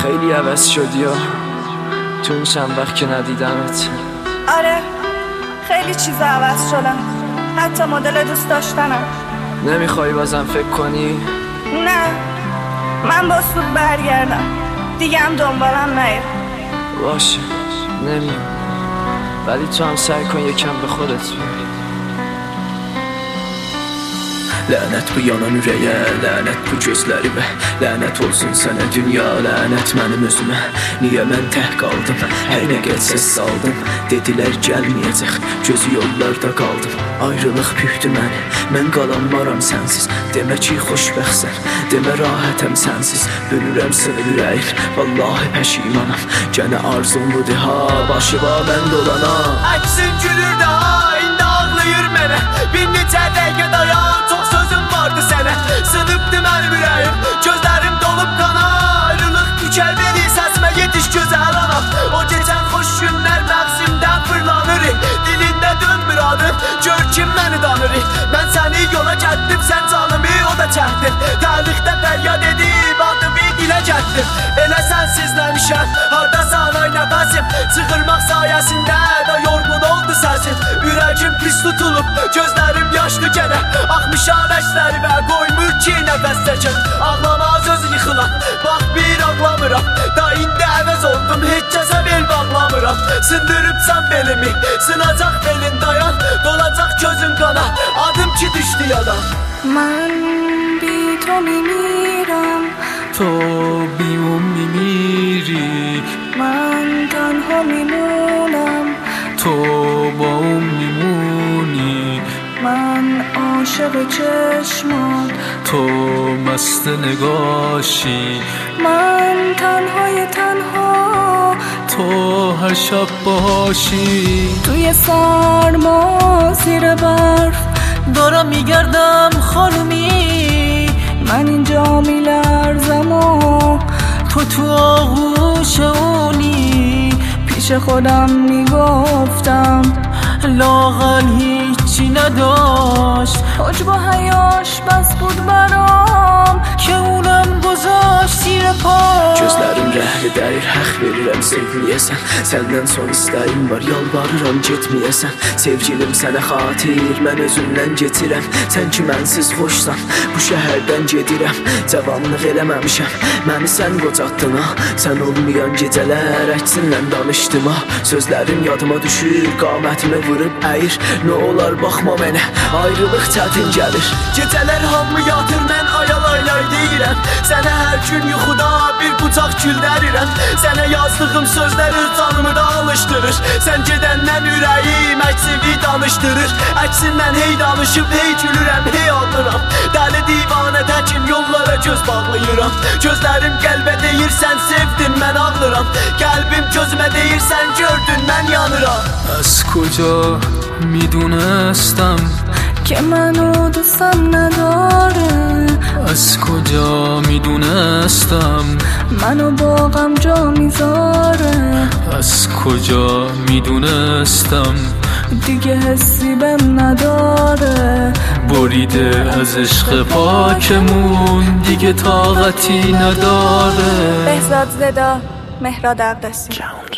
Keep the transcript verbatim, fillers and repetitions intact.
خیلی عوض شدی یا تو این چند وقت که ندیدمت. آره خیلی چیزا عوض شدم، حتی مدل دوست داشتنم. نمیخوای بازم فکر کنی؟ نه من با سود برگردم دیگه، هم دنبالم نیر. باشه نمیم، ولی تو هم سعی kön yekən به خودت بیای. Lənət bu yanan ürəyə, lənət bu gözlərimə, lənət olsun sənə dünya, lənət mənim özümə. Niyə mən tək qaldım, hər nə gəlsə saldım. Dedilər gəlməyəcək, gözü yollarda qaldım. Ayrılıq pühdü məni, mən qalanmaram sənsiz. Demə ki xoşbəxtsən, demə rahatəm sənsiz. Bölürəm sınır ürəyim, vallahi pəşimanam. Gənə arzumludur ha, başıma mən dolanam. Əksin gülür də ha, indi ağlayır mənə. Bir neçə dəqiqə dayan, çox sözüm vardı sənə. Sınıbdı mənim ürəyim, gözlərim dolub qana. Ayrılıq tükəlmeli, səsimə yetiş gözəl anam. O keçən xoş günlər məqsimdən fırlanır. Dilində dönmür adın, gör kim məni danır. Mən səni yola gəldim, sən canımı o da çəkdin. Tarixdə fəryad edib, adımı dilə gəldim. Elə sənsizləmişəm, hardasan ay nəfəsim. Çıxırmaq sayəsində də yorğun oldu səsin. Ürəkim pis tutulub, gözlərim yaşlı gənə. Axmışam əkslərimə, qoymur ki nəfəs çəkin. Ağlamaz öz yıxılan, bax bir ağlamıram. Da indi əvəz oldum, heç kəsə bel bağlamıram. Sındırıbsan belimi, sınacaq belin dayan. Dolacaq gözün qana, adım ki düşdü yadan. من بی تو میمیرم، تو بی اون میمیری. من تنها میمونم، تو با اون میمونی. من عاشق چشمات، تو مست نگاشی. من تنهای تنها، تو هر شب باشی. توی سرما زیر برف دارم میگردم خانومی. من اینجا میلرزم و تو تو آغوش اونی. پیش خودم میگفتم لااقل هیچی نداشت. حجب و حیاش بس بود برام که اونم گذاشت زیر پا. Gözlərim rəhli dəyir, haqq verirəm sevməyəsən. Səndən son istəyim var, yalvarıram getməyəsən. Sevgilim sənə xatir, mən özümdən getirəm. Sən ki mənsiz xoşsan, bu şəhərdən gedirəm. Cavanlıq eləməmişəm, məni sən qocatdın ha. Sən olmayan gecələr əksinlə danışdım ha. Sözlərim yadıma düşür, qamətimi vurub əyir. Nə olar baxma mənə, ayrılıq çətin gəlir. Gecələr hamı yatır, mən ayalaylay deyirəm. Sənə hər gün yuxuda bir bucaq gül dərirəm. Sənə yazdığım sözləri canımı da alışdırır. Sən gedəndən ürəyim əksivi danışdırır. Əksindən hey danışıb hey gülürəm, hey ağlıram. Dəli divanə təkim yollara göz bağlayıram. Gözlərim qəlbə deyir sən sevdin, mən ağlıram. Qəlbim gözümə deyir sən gördün, mən yanıram. از کجا میدونستم که منو دوستم نداره. از کجا میدونستم منو با غم جا میذاره. از کجا میدونستم دیگه حسی بهم نداره. بریده از عشق پاکمون دیگه طاقتی نداره. بهزاد زدا، مهراد اقدسی.